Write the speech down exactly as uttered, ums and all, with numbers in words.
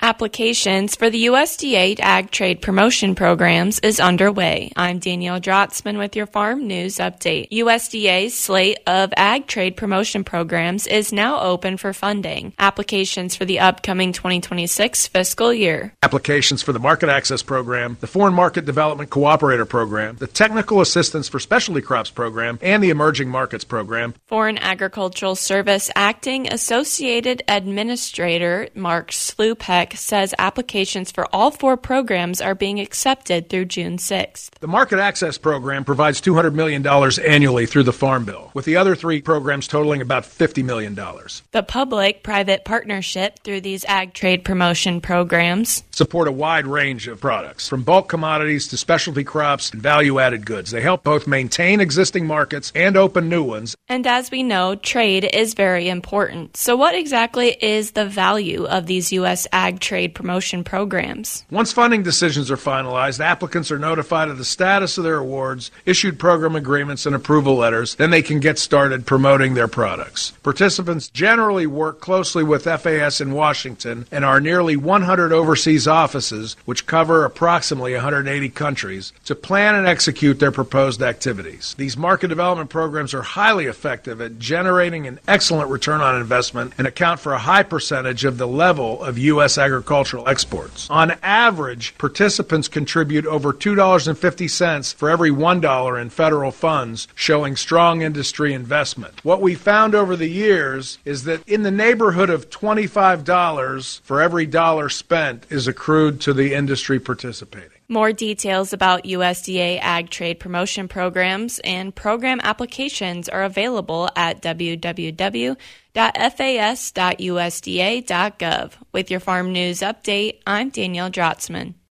Applications for the U S D A Ag Trade Promotion Programs is underway. I'm Danielle Drotzman with your Farm News Update. U S D A's slate of Ag Trade Promotion Programs is now open for funding. Applications for the upcoming twenty twenty-six fiscal year. Applications for the Market Access Program, the Foreign Market Development Cooperator Program, the Technical Assistance for Specialty Crops Program, and the Emerging Markets Program. Foreign Agricultural Service Acting Associated Administrator Mark Slupek says applications for all four programs are being accepted through June sixth. The Market Access Program provides two hundred million dollars annually through the Farm Bill, with the other three programs totaling about fifty million dollars. The public-private partnership through these ag trade promotion programs support a wide range of products, from bulk commodities to specialty crops and value-added goods. They help both maintain existing markets and open new ones. And as we know, trade is very important. So what exactly is the value of these U S ag trade promotion programs? Once funding decisions are finalized, applicants are notified of the status of their awards, issued program agreements and approval letters. Then they can get started promoting their products. Participants generally work closely with F A S in Washington and our nearly one hundred overseas offices, which cover approximately one hundred eighty countries, to plan and execute their proposed activities. These market development programs are highly effective at generating an excellent return on investment and account for a high percentage of the level of U S agricultural exports. On average, participants contribute over two dollars and fifty cents for every one dollar in federal funds, showing strong industry investment. What we found over the years is that in the neighborhood of twenty-five dollars for every dollar spent is accrued to the industry participating. More details about U S D A Ag Trade Promotion Programs and program applications are available at w w w dot f a s dot u s d a dot gov. With your Farm News Update, I'm Danielle Drotzman.